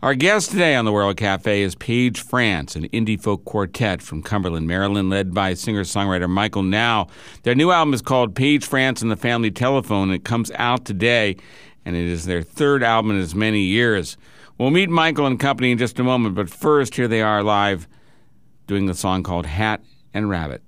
Our guest today on the World Cafe is Page France, an indie folk quartet from Cumberland, Maryland, led by singer-songwriter Michael Now. Their new album is called Page France and the Family Telephone. It comes out today, and it is their third album in as many years. We'll meet Michael and company in just a moment, but first, here they are live doing the song called Hat and Rabbit.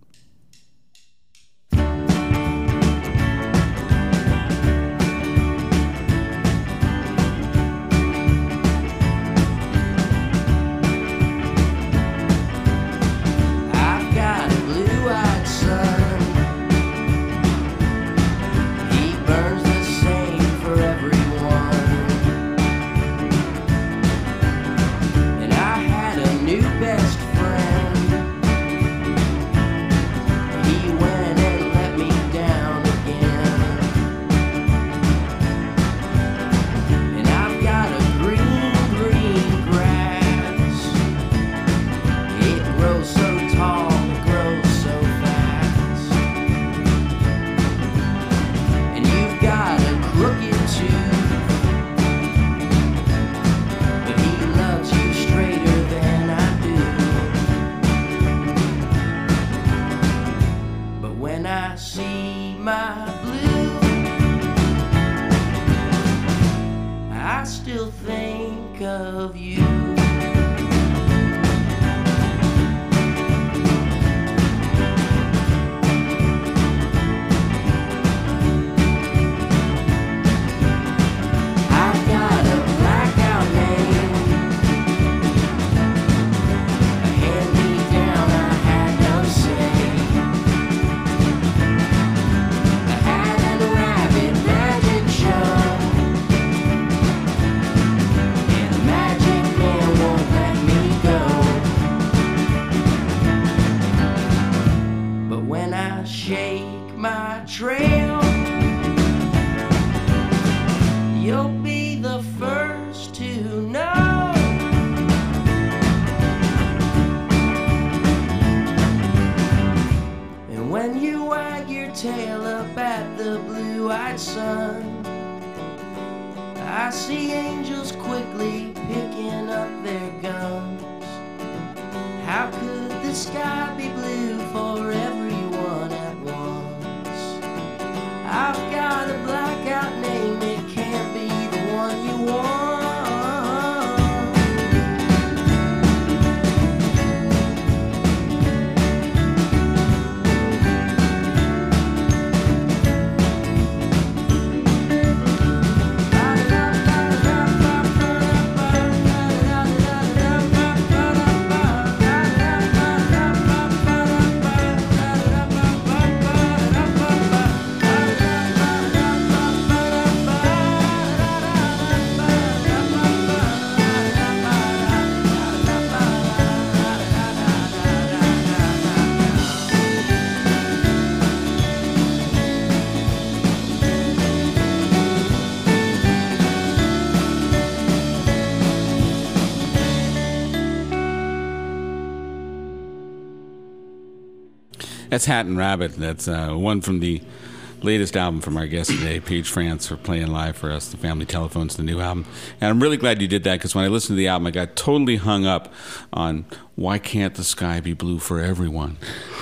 That's Hat and Rabbit. That's one from the latest album from our guest today, Page France, for playing live for us. The Family Telephone's the new album. And I'm really glad you did that, because when I listened to the album, I got totally hung up on why can't the sky be blue for everyone?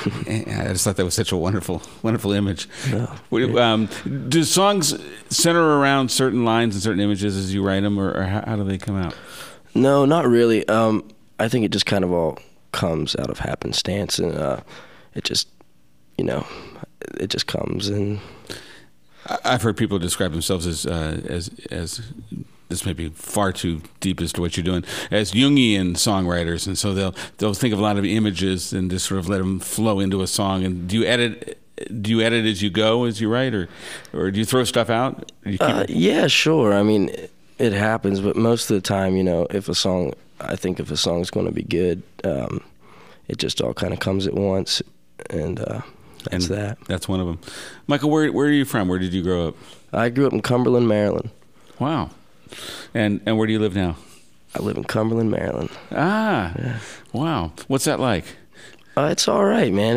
I just thought that was such a wonderful, wonderful image. Yeah. Do songs center around certain lines and certain images as you write them, or how do they come out? No, not really. I think it just kind of all comes out of happenstance, and it just, it just comes. And I've heard people describe themselves as this may be far too deep as to what you're doing, as Jungian songwriters, and so they'll think of a lot of images and just sort of let them flow into a song. And do you edit as you go, as you write, or do you throw stuff out? Yeah, sure. I mean, it happens, but most of the time, if a song's going to be good, it just all kind of comes at once, and that. That's one of them. Michael, where are you from? Where did you grow up? I grew up in Cumberland, Maryland. Wow. And where do you live now? I live in Cumberland, Maryland. Ah, yeah. Wow. What's that like? It's all right, man.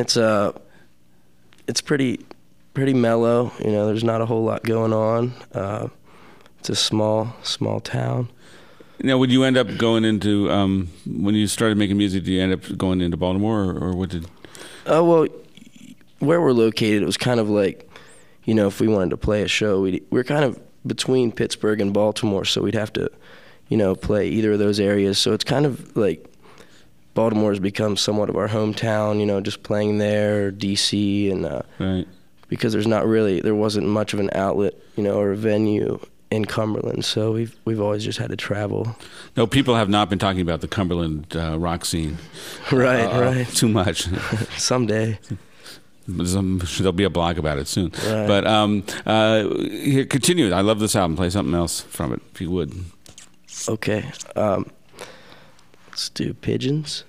It's pretty mellow. There's not a whole lot going on. It's a small town. Now, would you end up going into when you started making music? Did you end up going into Baltimore, or what did? Well, where we're located, it was kind of like, if we wanted to play a show, we're kind of between Pittsburgh and Baltimore, so we'd have to, play either of those areas. So it's kind of like Baltimore has become somewhat of our hometown, just playing there, or D.C., and right. Because there wasn't much of an outlet, or a venue in Cumberland, so we've always just had to travel. No, people have not been talking about the Cumberland rock scene, right, too much. Someday. There'll be a blog about it soon. Right. But here, continue. I love this album. Play something else from it, if you would. Okay. Let's do Pigeons.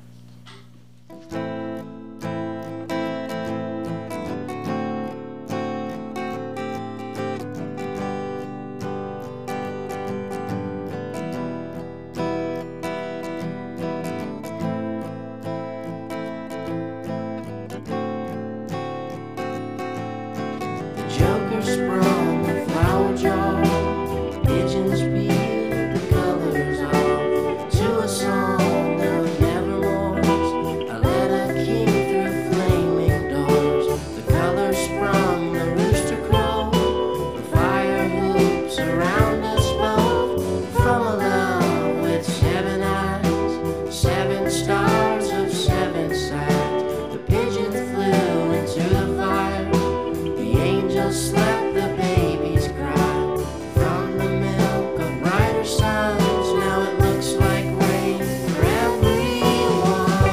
Joker sprung the flower jar, pigeons peeled the colors off to a song of nevermores. A letter came through flaming doors. The colors sprung, the rooster crowed, the fire hoops around us both. From a love with 7 eyes, 7 stars of 7 sides, the pigeons flew into the fire. Slept, the babies cried. From the milk of brighter suns, now it looks like rain for everyone.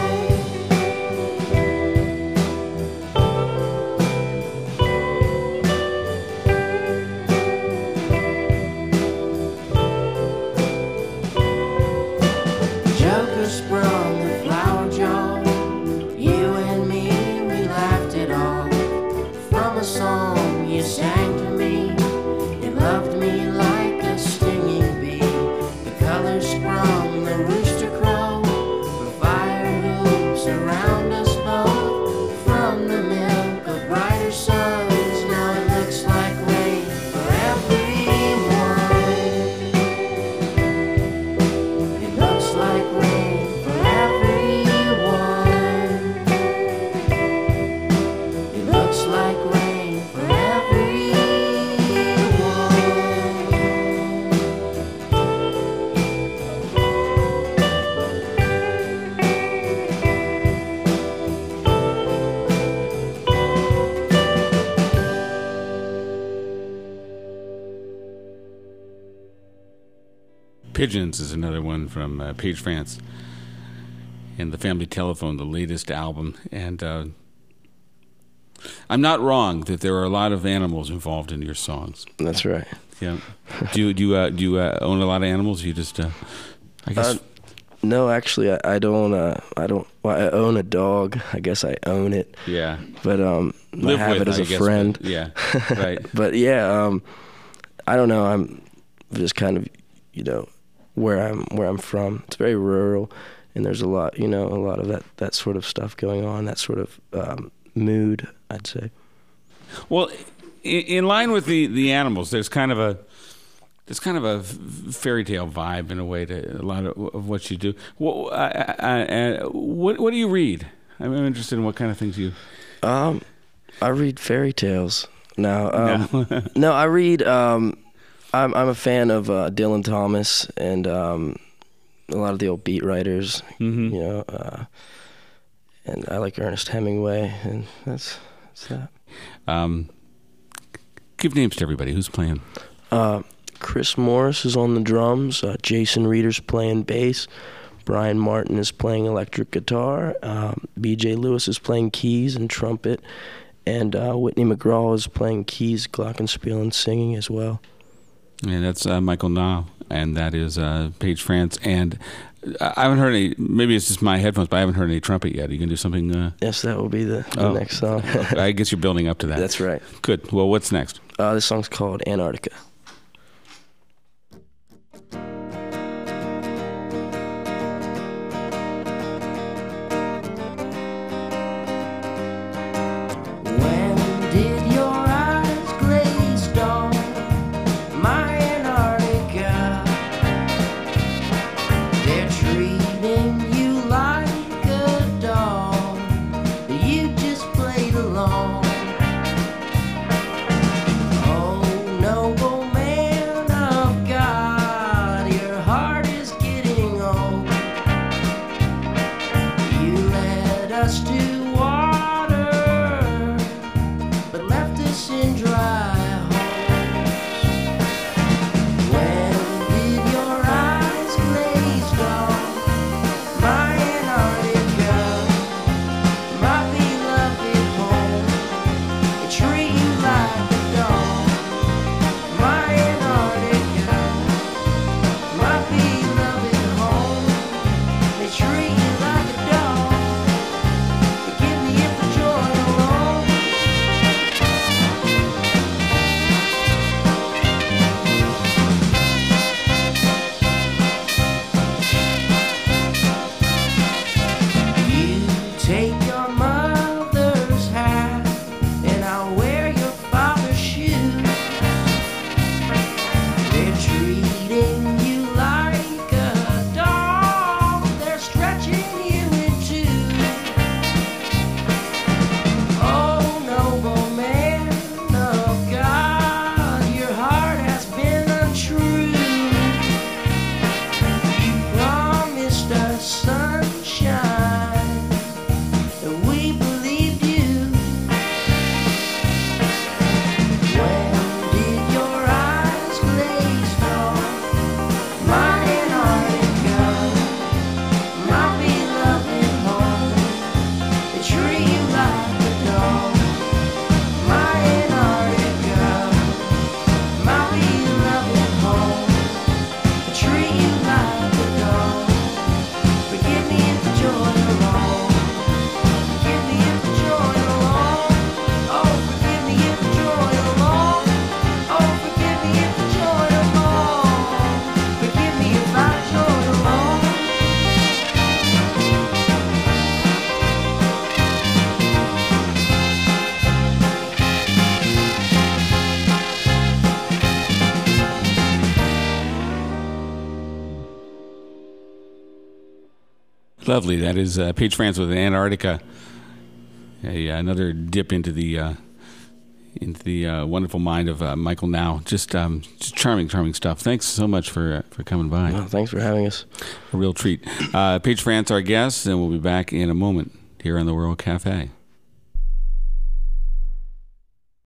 Joker sprung the flower jar. You and me, we laughed it all. From a song you sang to me, you loved me like a stinging bee. The colors sprung, the rooster crowed, the fire hoops around us both. From the milk of brighter suns, now it looks like rain for everyone. It looks like rain for everyone. It looks like rain for everyone. Pigeons is another one from Page France and the Family Telephone, the latest album. And I'm not wrong that there are a lot of animals involved in your songs. That's right. Yeah. Do you own a lot of animals? You just, I guess. No, actually, I don't. Well, I own a dog. I guess I own it. Yeah. But I have it as a friend. But, yeah. Right. But yeah, I don't know. I'm just kind of, where I'm from. It's very rural, and there's a lot of that sort of stuff going on. That sort of mood, I'd say. Well, in line with the animals, there's kind of a fairy tale vibe in a way to a lot of what you do. What do you read? I'm interested in what kind of things you. I read fairy tales now. No, I read. I'm a fan of Dylan Thomas and a lot of the old beat writers. Mm-hmm. And I like Ernest Hemingway, and that's that. Give names to everybody. Who's playing? Chris Morris is on the drums. Jason Reeder's playing bass. Brian Martin is playing electric guitar. B.J. Lewis is playing keys and trumpet. And Whitney McGraw is playing keys, glockenspiel, and singing as well. And that's Michael Nau, and that is Page France. And I haven't heard any, maybe it's just my headphones, but I haven't heard any trumpet yet. Are you going to do something? Yes, that will be the next song. I guess you're building up to that. That's right. Good. Well, what's next? This song's called Antarctica. Lovely. That is Paige France with Antarctica. Another dip into the wonderful mind of Michael Now. Just charming stuff. Thanks so much for coming by. Well, thanks for having us. A real treat. Paige France, our guest, and we'll be back in a moment here on the World Cafe.